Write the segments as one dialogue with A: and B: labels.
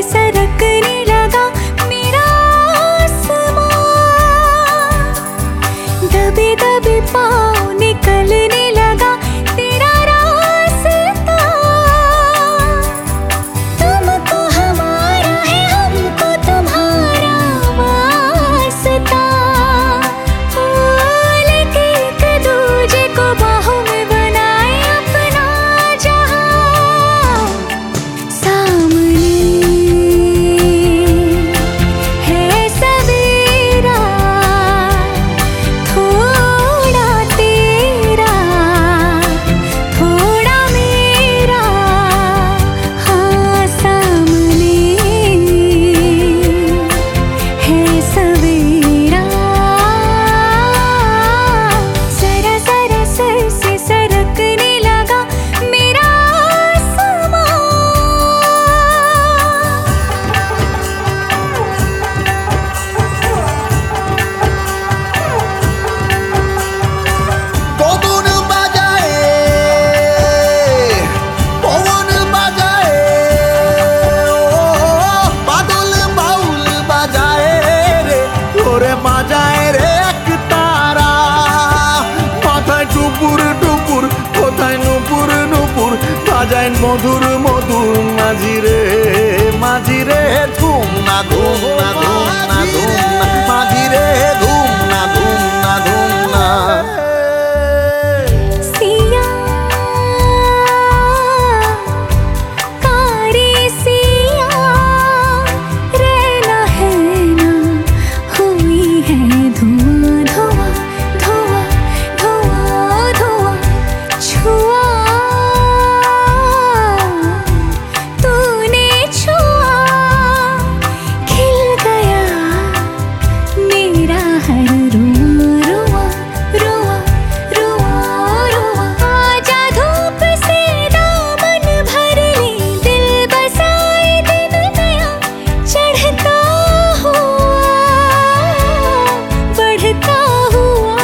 A: सरकने लगा मेरा आसमां। दबे दबे पाँव निकलने लगा तेरा रास्ता। तुमको हमारा है हमको तुम्हारा वास्ता। लेके एक दूजे को बाहों में बनाए अपना जहां। सामने है सवेरा, थोड़ा तेरा थोड़ा मेरा। हाँ सामने है सवेरा। जरा जरा सर से सरकने लगा मेरा आसमां।
B: কদন বাজায় পবন বাজায় বাদল বাউল বাজায় রে ওরে বাজায় রে এক তারা। মাথায় টুপুর টুপুর কোথায় নুপুর নুপুর বাজায় মধুর মধুর মাঝিরে মাঝিরে ধুম না ধুম না ধুম না ধুম না মাঝিরে ধুম না ধুম না ধুম না।
A: सिया कारी सिया रहना है ना हुई है धुआं धुआं धुआं धुआं धुआं। छुआ तूने छुआ खिल गया मेरा हर रुआ रुआ रुआ रुआ। आजा धूप से दामन भर ले दिल बसाए दिन नया चढ़ता हुआ बढ़ता हुआ।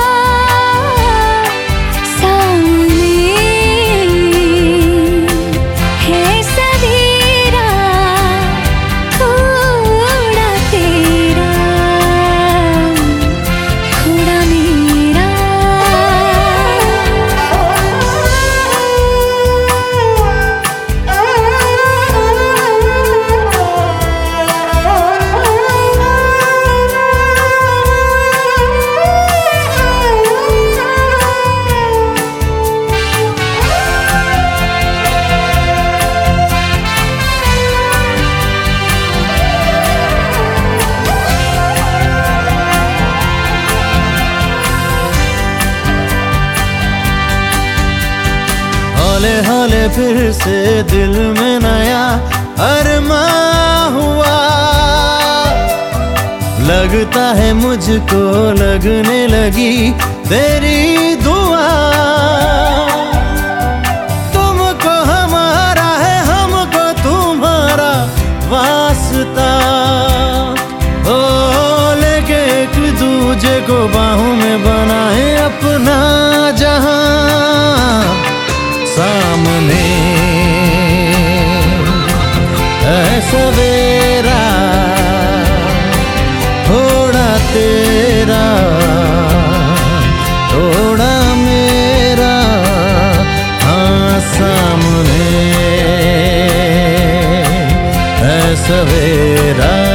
A: सामने है सवेरा, थोड़ा तेरा थोड़ा मेरा।
C: हौले हौले फिर से दिल में नया अरमां हुआ। लगता है मुझको लगने लगी तेरी दुआ। तुमको हमारा है हमको तुम्हारा वास्ता। ओ लेके एक दूजे को बाहों में बनाए अपना जहां। सामने है सवेरा, थोड़ा तेरा थोड़ा मेरा। हाँ सामने है सवेरा।